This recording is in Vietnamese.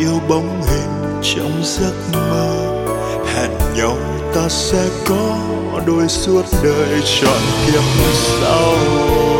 yêu bóng hình trong giấc mơ. Hẹn nhau ta sẽ có đôi suốt đời trọn kiếp sau.